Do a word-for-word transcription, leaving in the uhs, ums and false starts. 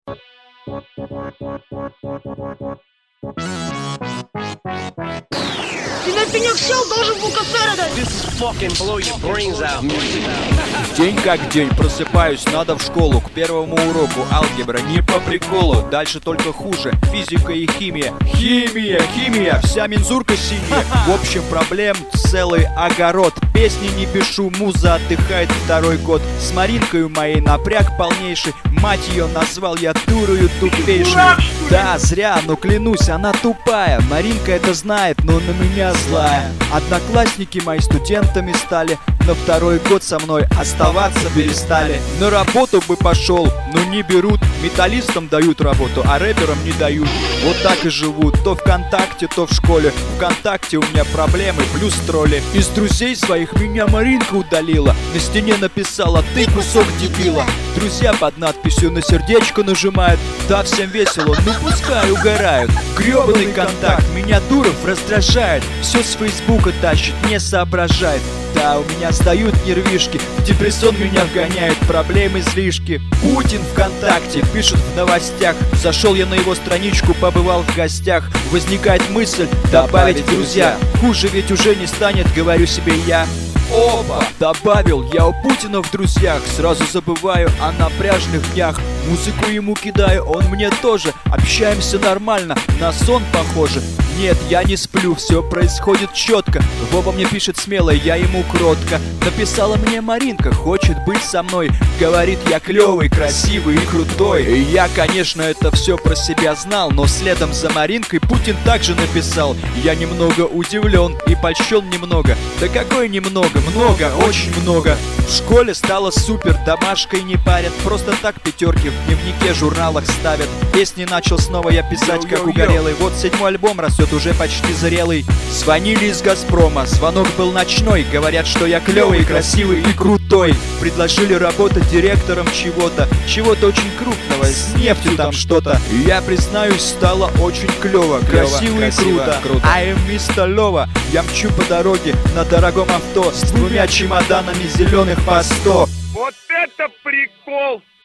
Ты на пенек сел, должен был косарь дать. День как день, просыпаюсь, надо в школу. К первому уроку алгебра, не по приколу. Дальше только хуже, физика и химия. Химия, химия, вся мензурка синяя. В общем, проблем целый огород. Песни не пишу, муза отдыхает второй год. С Маринкой моей напряг полнейший. Мать ее назвал я дурою тупейшую. Да, зря, но клянусь, она тупая. Маринка это знает, но на меня злая. Одноклассники мои студентами стали, но второй год со мной оставаться перестали. На работу бы пошел, но не берут. Металлистам дают работу, а рэперам не дают. Вот так и живут, то ВКонтакте, то в школе. ВКонтакте у меня проблемы, плюс тролли. Из друзей своих меня Маринка удалила. На стене написала: ты кусок дебила. Друзья под надписью на сердечко нажимают. Да, всем весело, ну пускай угорают. Гребаный контакт меня дуров раздражает. Все с фейсбука тащит, не соображает. Да, у меня сдают нервишки, в депрессон меня вгоняют проблемы излишки. Путин ВКонтакте пишет в новостях. Зашел я на его страничку, побывал в гостях. Возникает мысль добавить в друзья. Хуже ведь уже не станет, говорю себе я. Опа! Добавил я у Путина в друзьях. Сразу забываю о напряжных днях. Музыку ему кидаю, он мне тоже. Общаемся нормально, на сон похоже. Нет, я не сплю, все происходит четко. Вова мне пишет смело, я ему кротко. Написала мне Маринка, хочет быть со мной. Говорит, я клевый, красивый и крутой. И я, конечно, это все про себя знал. Но следом за Маринкой Путин также написал. Я немного удивлен и польщен немного. Да какой немного, много, очень много. В школе стало супер, домашкой не парят. Просто так пятерки в дневнике, журналах ставят. Песни начал снова я писать, как угорелый. Вот седьмой альбом растет, уже почти зрелый. Звонили из Газпрома, звонок был ночной. Говорят, что я клевый, красивый и крутой. Предложили работать директором чего-то, чего-то очень крупного, с нефтью там что-то. И я признаюсь, стало очень клево, красиво и круто. I am мистер Лова. Я мчу по дороге на дорогом авто с двумя чемоданами зеленых по сто. Вот это прикол!